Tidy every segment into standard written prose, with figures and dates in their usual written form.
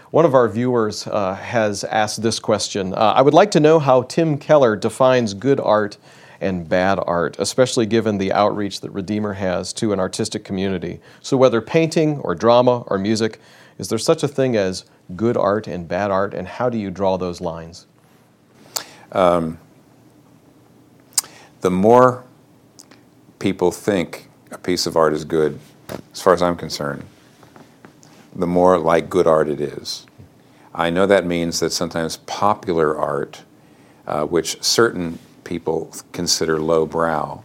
One of our viewers has asked this question. I would like to know how Tim Keller defines good art and bad art, especially given the outreach that Redeemer has to an artistic community. So whether painting or drama or music, is there such a thing as good art and bad art, and how do you draw those lines? The more people think a piece of art is good, as far as I'm concerned, the more like good art it is. I know that means that sometimes popular art, which certain people consider lowbrow,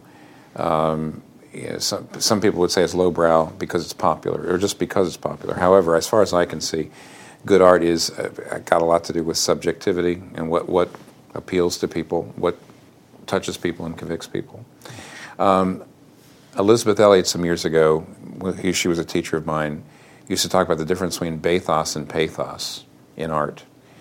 some people would say it's lowbrow because it's popular, or just because it's popular. However, as far as I can see, good art is got a lot to do with subjectivity and what appeals to people, what touches people and convicts people. Elizabeth Elliot, some years ago, she was a teacher of mine, used to talk about the difference between bathos and pathos in art.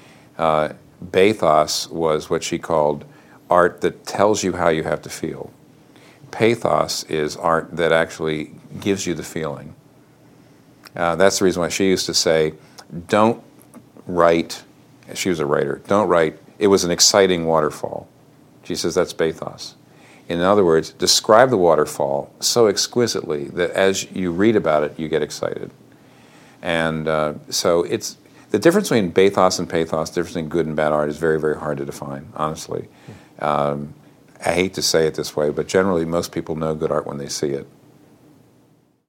Bathos was what she called art that tells you how you have to feel. Pathos is art that actually gives you the feeling. That's the reason why she used to say, don't write, she was a writer, don't write, it was an exciting waterfall. She says that's bathos. In other words, describe the waterfall so exquisitely that as you read about it, you get excited. And so it's the difference between bathos and pathos, the difference between good and bad art is very, very hard to define, honestly. I hate to say it this way, but generally most people know good art when they see it.